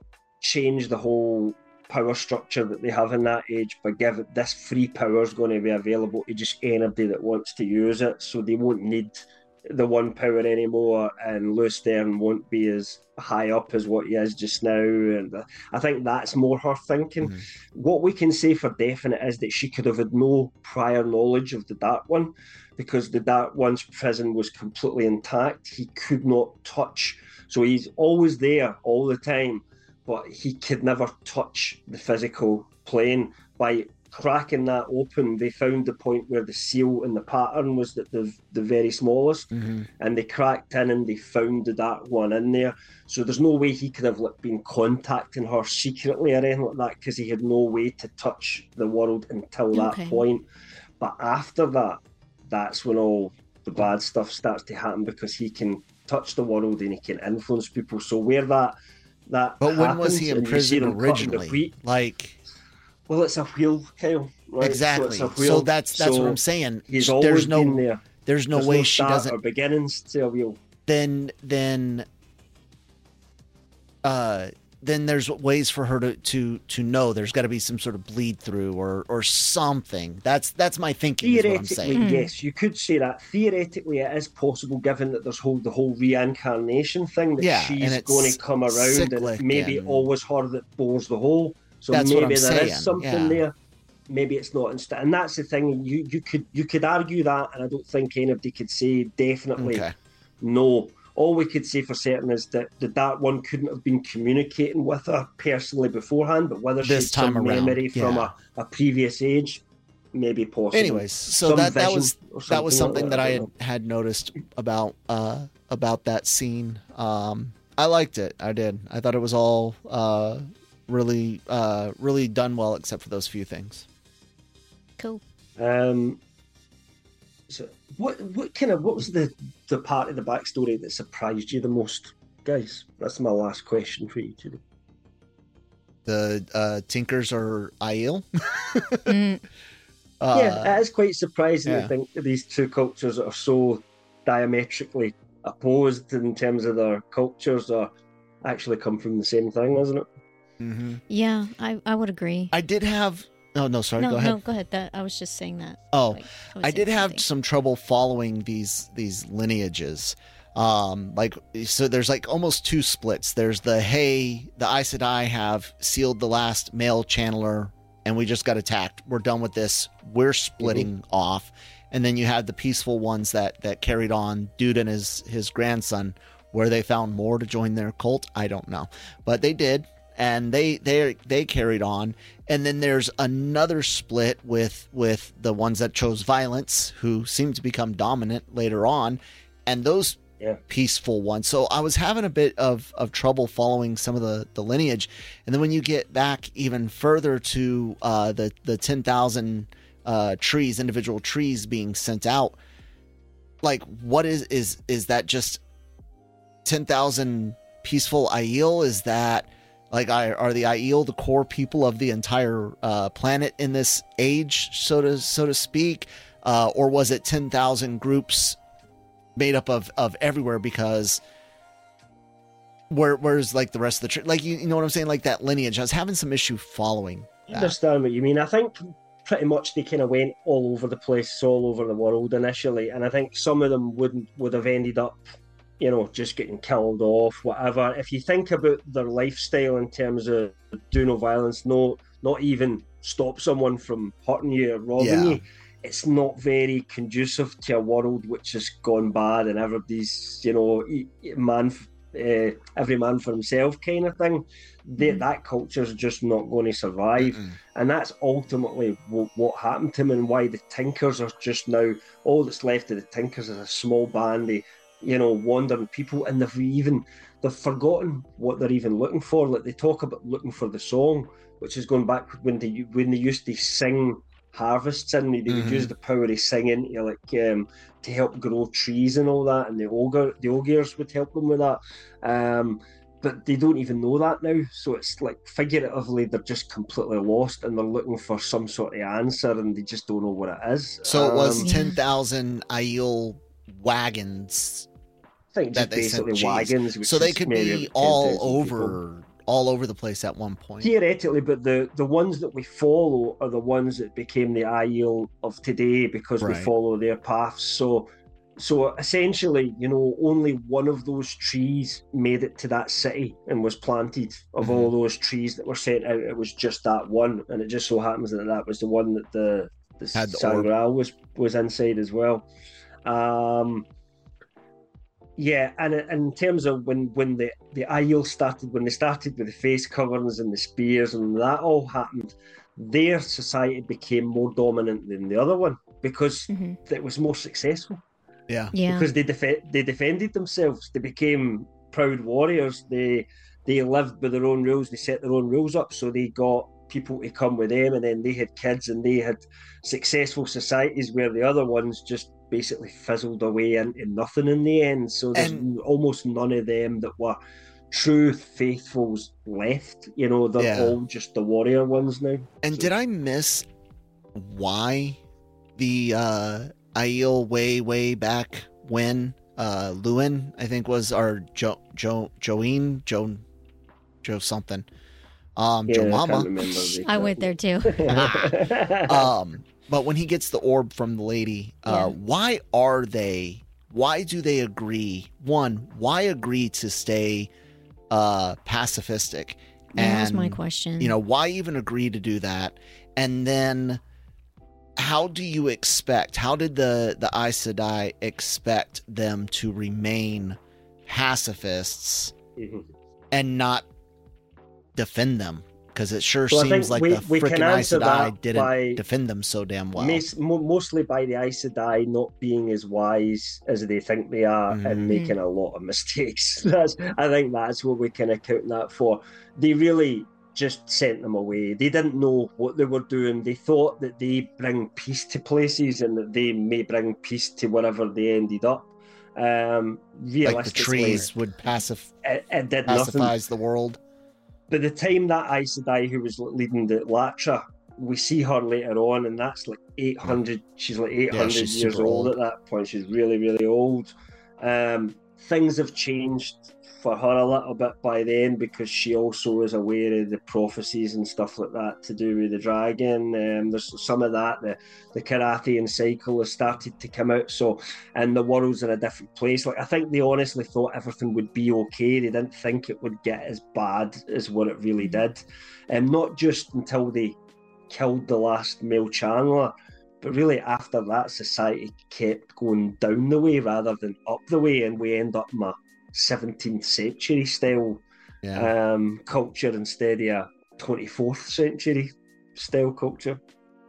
Speaker 2: change the whole power structure that they have in that age by giving this free power is going to be available to just anybody that wants to use it. So they won't need the one power anymore, and Lewis Stern won't be as high up as what he is just now. And I think that's more her thinking.
Speaker 3: Mhm.
Speaker 2: What we can say for definite is that she could have had no prior knowledge of the Dark One, because the Dark One's prison was completely intact. He could not touch. So he's always there all the time, but he could never touch the physical plane. By cracking that open, they found the point where the seal in the pattern was at the the very smallest,
Speaker 3: Mm-hmm.
Speaker 2: and they cracked in and they found the dark one in there. So there's no way he could have like been contacting her secretly or anything like that, because he had no way to touch the world until that
Speaker 4: Okay.
Speaker 2: point. But after that, that's when all the bad stuff starts to happen, because he can touch the world and he can influence people. So where that that
Speaker 3: But when was he in
Speaker 2: happens and you see
Speaker 3: prison
Speaker 2: them cutting the
Speaker 3: originally?
Speaker 2: wheat,
Speaker 3: Like
Speaker 2: well, it's a wheel, Kyle. Right?
Speaker 3: exactly.
Speaker 2: So,
Speaker 3: So,
Speaker 2: it's a wheel.
Speaker 3: that's that's
Speaker 2: So
Speaker 3: what I'm saying.
Speaker 2: He's
Speaker 3: There's
Speaker 2: always
Speaker 3: no
Speaker 2: been there.
Speaker 3: there's no
Speaker 2: There's
Speaker 3: way
Speaker 2: no
Speaker 3: she
Speaker 2: start
Speaker 3: doesn't.
Speaker 2: or beginnings to a wheel.
Speaker 3: Then then uh then there's ways for her to to to know. There's got to be some sort of bleed through or or something. That's that's my thinking. Is what I'm
Speaker 2: Theoretically,
Speaker 3: saying.
Speaker 2: yes, you could say that. Theoretically, it is possible, given that there's whole the whole reincarnation thing, that
Speaker 3: Yeah, and
Speaker 2: she's
Speaker 3: it's
Speaker 2: going to come around, and
Speaker 3: cyclic
Speaker 2: it maybe
Speaker 3: and-
Speaker 2: always her that bores the hole. So
Speaker 3: That's what
Speaker 2: maybe
Speaker 3: I'm
Speaker 2: there is
Speaker 3: saying,
Speaker 2: something
Speaker 3: yeah.
Speaker 2: there. Maybe it's not instant, and that's the thing. You you could you could argue that, and I don't think anybody could say definitely
Speaker 3: Okay.
Speaker 2: no. All we could say for certain is that the Dark One couldn't have been communicating with her personally beforehand, but whether
Speaker 3: This
Speaker 2: she's some
Speaker 3: time around,
Speaker 2: memory from
Speaker 3: yeah.
Speaker 2: a, a previous age, maybe possible.
Speaker 3: Anyways, so
Speaker 2: Some
Speaker 3: that that
Speaker 2: vision
Speaker 3: was
Speaker 2: or
Speaker 3: that was
Speaker 2: something
Speaker 3: something
Speaker 2: like
Speaker 3: that I
Speaker 2: I
Speaker 3: had,
Speaker 2: don't
Speaker 3: had noticed about uh about that scene. Um I liked it. I did. I thought it was all uh really uh really done well, except for those few things.
Speaker 4: Cool.
Speaker 2: Um, so what what kind of what was the the part of the backstory that surprised you the most, guys? That's my last question for you today.
Speaker 3: The uh Tinkers are Aiel.
Speaker 4: Mm,
Speaker 3: uh,
Speaker 2: yeah, it is quite surprising
Speaker 3: yeah.
Speaker 2: to think that these two cultures are so diametrically opposed in terms of their cultures are actually come from the same thing, isn't it?
Speaker 3: mhm.
Speaker 4: yeah, I, I would agree.
Speaker 3: I did have. Oh no, sorry.
Speaker 4: no,
Speaker 3: go ahead.
Speaker 4: no, go ahead. That I was just saying that.
Speaker 3: Oh,
Speaker 4: Like, was
Speaker 3: I did
Speaker 4: saying
Speaker 3: have
Speaker 4: something.
Speaker 3: some trouble following these these lineages. Um, like so, there's like almost two splits. There's the hey, the Aes Sedai have sealed the last male channeler, and we just got attacked. We're done with this. We're splitting off. And then you had the peaceful ones that that carried on. Dude and his his grandson, where they found more to join their cult. I don't know, but they did, and they they they carried on. And then there's another split with with the ones that chose violence, who seem to become dominant later on, and those
Speaker 2: Yeah.
Speaker 3: peaceful ones. So I was having a bit of of trouble following some of the the lineage. And then when you get back even further to uh, the the ten thousand uh, trees, individual trees being sent out, like what is is is that just ten thousand peaceful Aiel? Is that like I, are the Aiel the core people of the entire uh, planet in this age, so to so to speak, uh, or was it ten thousand groups made up of of everywhere? Because where where's like the rest of the tree? Like you, you know what I'm saying? Like that lineage, I was having some issue following
Speaker 2: I
Speaker 3: that.
Speaker 2: understand what you mean. I think pretty much they kind of went all over the place, all over the world initially, and I think some of them wouldn't would have ended up, you know, just getting killed off, whatever. If you think about their lifestyle in terms of do no violence, no, not even stop someone from hurting you or robbing
Speaker 3: Yeah.
Speaker 2: you, it's not very conducive to a world which has gone bad and everybody's, you know, e- e- man, uh, every man for himself kind of thing. They,
Speaker 4: Mhm.
Speaker 2: That culture's just not going to survive.
Speaker 3: Mm-mm.
Speaker 2: And that's ultimately w- what happened to him, and why the Tinkers are just now, all that's left of the Tinkers is a small band of, you know, wandering people, and they've even, they've forgotten what they're even looking for. Like they talk about looking for the song, which is going back when they, when they used to sing harvests in, they would
Speaker 3: Mhm.
Speaker 2: use the power of singing to like, um, to help grow trees and all that, and the ogre, the ogres would help them with that. Um, but they don't even know that now. So it's like figuratively they're just completely lost, and they're looking for some sort of answer, and they just don't know what it is.
Speaker 3: So it was
Speaker 2: Um,
Speaker 4: Yeah.
Speaker 3: ten thousand Aiel wagons
Speaker 2: I think
Speaker 3: that
Speaker 2: just
Speaker 3: they sent.
Speaker 2: basically
Speaker 3: Jeez.
Speaker 2: wagons. which
Speaker 3: So they
Speaker 2: is
Speaker 3: could
Speaker 2: maybe
Speaker 3: be
Speaker 2: ten
Speaker 3: all
Speaker 2: thousand people.
Speaker 3: over, all over the place at one point.
Speaker 2: Theoretically, but the, the ones that we follow are the ones that became the Aiel of today, because we
Speaker 3: Right.
Speaker 2: follow their paths. So, so essentially, you know, only one of those trees made it to that city and was planted. Of
Speaker 3: Mhm.
Speaker 2: all those trees that were sent out, it was just that one, and it just so happens that that was the one that the the
Speaker 3: Had the orb.
Speaker 2: Sangreal was was inside as well. Um, yeah, and in in terms of when when the the Aiel started, when they started with the face coverings and the spears, and that all happened, their society became more dominant than the other one because
Speaker 4: Mm-hmm.
Speaker 2: it was more successful.
Speaker 3: Yeah.
Speaker 4: Yeah.
Speaker 2: Because they def- they defended themselves. They became proud warriors. They they lived by their own rules. They set their own rules up. So they got people to come with them, and then they had kids, and they had successful societies where the other ones just basically fizzled away into nothing in the end. So there's
Speaker 3: And-
Speaker 2: almost none of them that were true faithfuls left. You know, they're
Speaker 3: Yeah.
Speaker 2: all just the warrior ones now.
Speaker 3: And
Speaker 2: So-
Speaker 3: did I miss why the uh Aiel way way back when uh Lewin, I think, was our Jo Jo Joeen Jo Joe something. Um
Speaker 2: Yeah,
Speaker 3: Joe
Speaker 2: I can't
Speaker 3: Mama.
Speaker 2: remember the
Speaker 4: I went there too.
Speaker 2: exact-
Speaker 3: um but when he gets the orb from the lady, uh
Speaker 4: Yeah.
Speaker 3: why are they why do they agree? One, why agree to stay uh pacifistic?
Speaker 4: That was my
Speaker 3: And,
Speaker 4: question.
Speaker 3: You know, why even agree to do that? And then how do you expect, how did the, the Aes Sedai expect them to remain pacifists
Speaker 2: Mhm.
Speaker 3: and not defend them? Because it sure
Speaker 2: Well, I
Speaker 3: seems
Speaker 2: think
Speaker 3: like
Speaker 2: we-
Speaker 3: the
Speaker 2: we can
Speaker 3: freaking Aes
Speaker 2: answer
Speaker 3: Sedai
Speaker 2: that
Speaker 3: didn't
Speaker 2: by-
Speaker 3: defend them so damn well.
Speaker 2: Mas- mo- mostly by the Aes Sedai not being as wise as they think they are
Speaker 3: Mhm.
Speaker 2: and making a lot of mistakes. That's, I think that's what we can account that for. They really just sent them away. They didn't know what they were doing. They thought that they bring peace to places and that they may bring peace to wherever they ended up. Um,
Speaker 3: Like the
Speaker 2: realistically,
Speaker 3: trees would pacif-
Speaker 2: it, it did nothing.
Speaker 3: pacifies the world.
Speaker 2: By the time that Aes Sedai, who was leading the Latra, we see her later on, and that's like eight hundred. She's like eight hundred
Speaker 3: she's
Speaker 2: years
Speaker 3: super
Speaker 2: old
Speaker 3: old.
Speaker 2: at that point. She's really, really old. Um, things have changed for her a little bit by then because she also is aware of the prophecies and stuff like that to do with the dragon. Um, there's some of that. The, the karate and cycle has started to come out. So, and the world's in a different place. Like I think they honestly thought everything would be okay. They didn't think it would get as bad as what it really did. And not just until they killed the last male channeler, but really after that, society kept going down the way rather than up the way, and we end up in a seventeenth century style
Speaker 3: Yeah.
Speaker 2: um, culture instead of a twenty-fourth century style culture.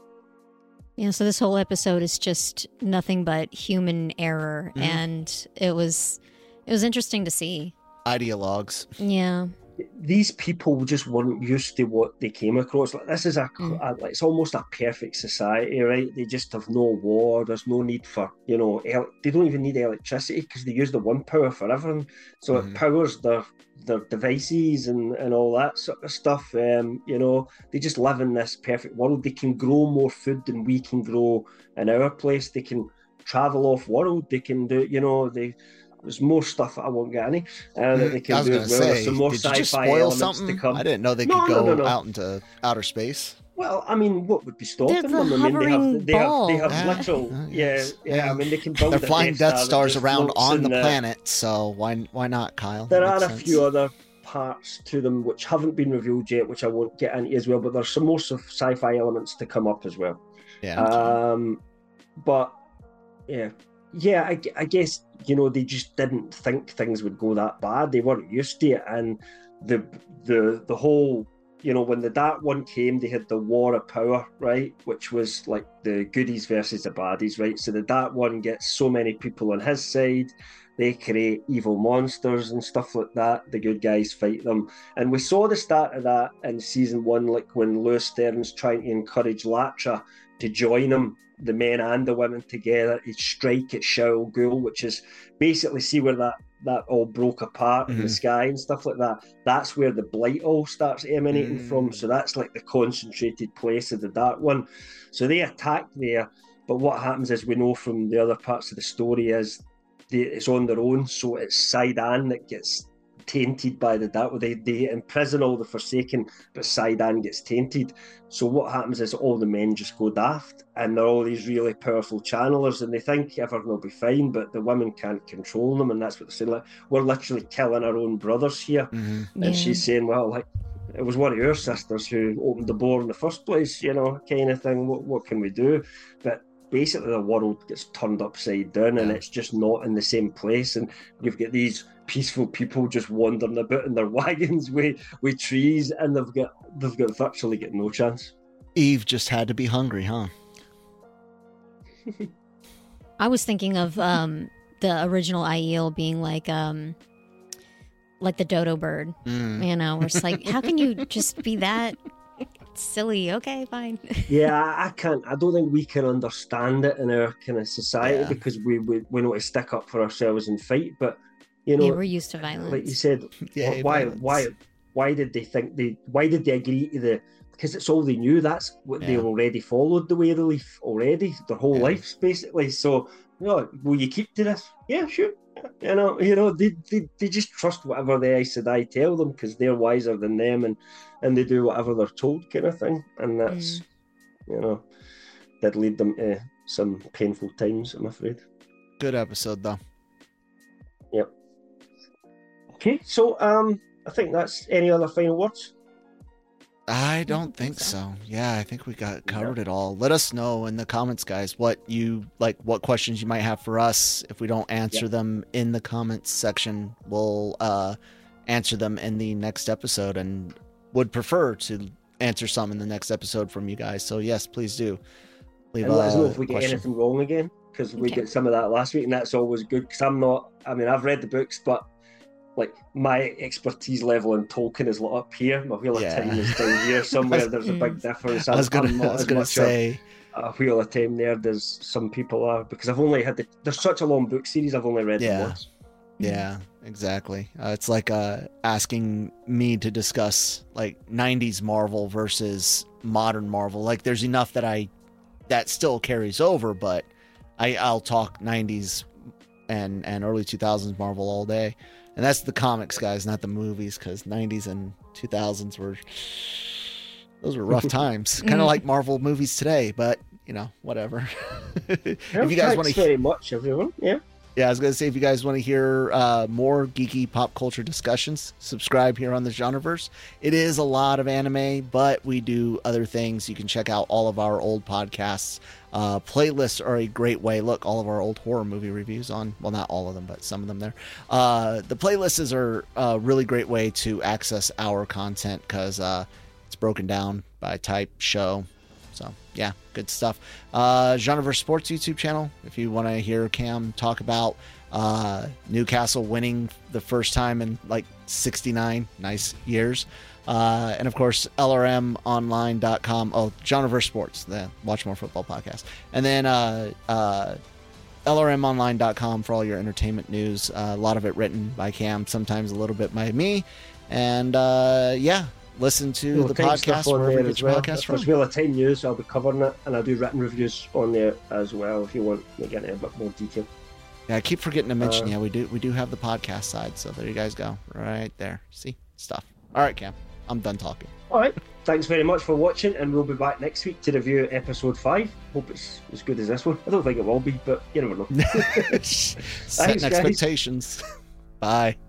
Speaker 4: Yeah, so this whole episode is just nothing but human error,
Speaker 3: Mhm.
Speaker 4: and it was it was interesting to see.
Speaker 3: Ideologues.
Speaker 4: Yeah,
Speaker 2: These people just weren't used to what they came across. Like this is a,
Speaker 4: Mm.
Speaker 2: a like, it's almost a perfect society, right? They just have no war. There's no need for you know. El- they don't even need electricity because they use the one power for everything. So
Speaker 3: Mhm.
Speaker 2: it powers their their devices and and all that sort of stuff. Um, you know, they just live in this perfect world. They can grow more food than we can grow in our place. They can travel off world. They can do. You know, they. There's more stuff I won't get any uh, that they
Speaker 3: I
Speaker 2: can
Speaker 3: was
Speaker 2: do
Speaker 3: gonna
Speaker 2: as well. There's
Speaker 3: say,
Speaker 2: some more
Speaker 3: did you
Speaker 2: sci-fi
Speaker 3: just spoil
Speaker 2: elements
Speaker 3: something?
Speaker 2: to come.
Speaker 3: I didn't know they
Speaker 2: No,
Speaker 3: could
Speaker 2: no,
Speaker 3: go
Speaker 2: no, no.
Speaker 3: out into outer space.
Speaker 2: Well, I mean, what would be stopping
Speaker 4: They're the
Speaker 2: them? I mean, they
Speaker 4: hovering
Speaker 2: have, they have,
Speaker 4: ball.
Speaker 2: they have
Speaker 3: Ah,
Speaker 2: literal,
Speaker 3: ah,
Speaker 2: yeah,
Speaker 3: yes.
Speaker 2: yeah,
Speaker 3: Yeah.
Speaker 2: I mean, they can build.
Speaker 3: They're
Speaker 2: a
Speaker 3: flying
Speaker 2: Death
Speaker 3: Death
Speaker 2: Star that
Speaker 3: Stars
Speaker 2: just
Speaker 3: around
Speaker 2: floats
Speaker 3: on
Speaker 2: in
Speaker 3: the
Speaker 2: the-
Speaker 3: planet, so why why not, Kyle?
Speaker 2: There
Speaker 3: That
Speaker 2: are
Speaker 3: makes
Speaker 2: a
Speaker 3: sense.
Speaker 2: few other parts to them which haven't been revealed yet, which I won't get into as well. But there's some more sci- sci-fi elements to come up as well.
Speaker 3: Yeah.
Speaker 2: Um, but yeah, yeah, I, gu- I guess you know they just didn't think things would go that bad. They weren't used to it, and the the the whole you know when the Dark One came, they had the War of Power, right, which was like the goodies versus the baddies, right? So the Dark One gets so many people on his side. They create evil monsters and stuff like that. The good guys fight them. And we saw the start of that in season one, like when Lewis Stern's trying to encourage Latra to join him, the men and the women together, to strike at Shaul Ghul, which is basically see where that, that all broke apart in the
Speaker 3: Mhm.
Speaker 2: sky and stuff like that. That's where the blight all starts emanating
Speaker 3: Mm.
Speaker 2: from. So that's like the concentrated place of the Dark One. So they attack there. But what happens is we know from the other parts of the story is they, it's on their own, so it's Sidon that gets tainted by the Dark. They they imprison all the Forsaken, but Sidon gets tainted. So what happens is all the men just go daft, and they're all these really powerful channelers, and they think everything will be fine, but the women can't control them, and that's what they say. Like, we're literally killing our own brothers here,
Speaker 3: Mhm.
Speaker 4: yeah.
Speaker 2: and she's saying, well, like. It was one of your sisters who opened the door in the first place, you know, kind of thing. What what can we do? But basically, the world gets turned upside down, and
Speaker 3: Yeah.
Speaker 2: it's just not in the same place. And you've got these peaceful people just wandering about in their wagons with with trees, and they've got they've got virtually got no chance.
Speaker 3: Eve just had to be hungry, huh?
Speaker 4: I was thinking of um, the original Aiel being like um, like the dodo bird.
Speaker 3: Mm.
Speaker 4: You know, where it's like, how can you just be that silly? Okay, fine.
Speaker 2: Yeah, I can't. I don't think we can understand it in our kind of society
Speaker 3: Yeah.
Speaker 2: because we, we we know to stick up for ourselves and fight. But you know,
Speaker 4: Yeah, we're used to violence.
Speaker 2: like you said,
Speaker 3: Yay,
Speaker 2: why
Speaker 3: violence.
Speaker 2: why why did they think they? Why did they agree to the? Because it's all they knew. That's what they
Speaker 3: Yeah.
Speaker 2: already followed the way of the leaf already their whole
Speaker 3: Yeah.
Speaker 2: lives basically. So, you know, will you keep to this? Yeah, sure. You know, you know, they they, they just trust whatever the Aes Sedai tell them because they're wiser than them, and and they do whatever they're told, kind of thing. And that's, you know, did lead them to some painful times, I'm afraid.
Speaker 3: Good episode, though.
Speaker 2: Yep. Okay, so um, I think that's any other final words.
Speaker 3: I don't
Speaker 4: think
Speaker 3: think
Speaker 4: so.
Speaker 3: so. Yeah, I think we got covered it all. Let us know in the comments, guys, what you like, what questions you might have for us. If we don't answer
Speaker 2: Yep.
Speaker 3: them in the comments section, we'll uh, answer them in the next episode, and would prefer to answer some in the next episode from you guys. So yes, please do leave
Speaker 2: And let us know
Speaker 3: a
Speaker 2: if we get
Speaker 3: question.
Speaker 2: anything wrong again, because we
Speaker 4: Okay.
Speaker 2: did some of that last week, and that's always good. Because I'm not, I mean, I've read the books, but like my expertise level in Tolkien is up here. My wheel of
Speaker 3: Yeah.
Speaker 2: time is down here somewhere.
Speaker 3: was-
Speaker 2: There's a big difference.
Speaker 3: I was
Speaker 2: I'm-
Speaker 3: gonna,
Speaker 2: I'm not
Speaker 3: I was
Speaker 2: as
Speaker 3: gonna
Speaker 2: much a-
Speaker 3: say,
Speaker 2: a wheel of time nerd as some people are, because I've only had the. There's such a long book series. I've only read
Speaker 3: Yeah.
Speaker 2: them once.
Speaker 3: yeah, exactly. Uh, it's like uh, asking me to discuss like nineties Marvel versus modern Marvel. Like, there's enough that I that still carries over, but I I'll talk nineties and and early two thousands Marvel all day, and that's the comics, guys, not the movies, because nineties and two thousands were those were rough times. Kind of like Marvel movies today, but you know, whatever. If you guys want
Speaker 2: Thanks
Speaker 3: to
Speaker 2: very much, everyone. Yeah.
Speaker 3: Yeah, I was going to say, if you guys want to hear uh, more geeky pop culture discussions, subscribe here on the Genreverse. It is a lot of anime, but we do other things. You can check out all of our old podcasts. Uh, playlists are a great way. Look, all of our old horror movie reviews on, well, not all of them, but some of them there. Uh, the playlists are a really great way to access our content because uh, it's broken down by type, show. So, yeah, good stuff. Uh, Genreverse Sports YouTube channel, if you want to hear Cam talk about uh, Newcastle winning the first time in like sixty-nine nice years. Uh, and, of course, L R M online dot com. Oh, Genreverse Sports, the Watch More Football podcast. And then uh, uh, L R M online dot com for all your entertainment news. Uh, a lot of it written by Cam, sometimes a little bit by me. And, uh, yeah. Listen to
Speaker 2: Wheel
Speaker 3: the
Speaker 2: of Time stuff
Speaker 3: podcast
Speaker 2: on
Speaker 3: wherever
Speaker 2: there
Speaker 3: you
Speaker 2: as
Speaker 3: get your
Speaker 2: well.
Speaker 3: podcast
Speaker 2: If
Speaker 3: from.
Speaker 2: there's Wheel of Time news, I'll be covering it, and I do written reviews on there as well if you want to get into a bit more detail.
Speaker 3: Yeah, I keep forgetting to mention.
Speaker 2: Uh,
Speaker 3: yeah, we do we do have the podcast side, so there you guys go, right there. See stuff. All right, Cam, I'm done talking.
Speaker 2: All right, thanks very much for watching, and we'll be back next week to review episode five. Hope it's as good as this one. I don't think it will be, but you never know.
Speaker 3: Setting
Speaker 2: guys.
Speaker 3: expectations. Bye.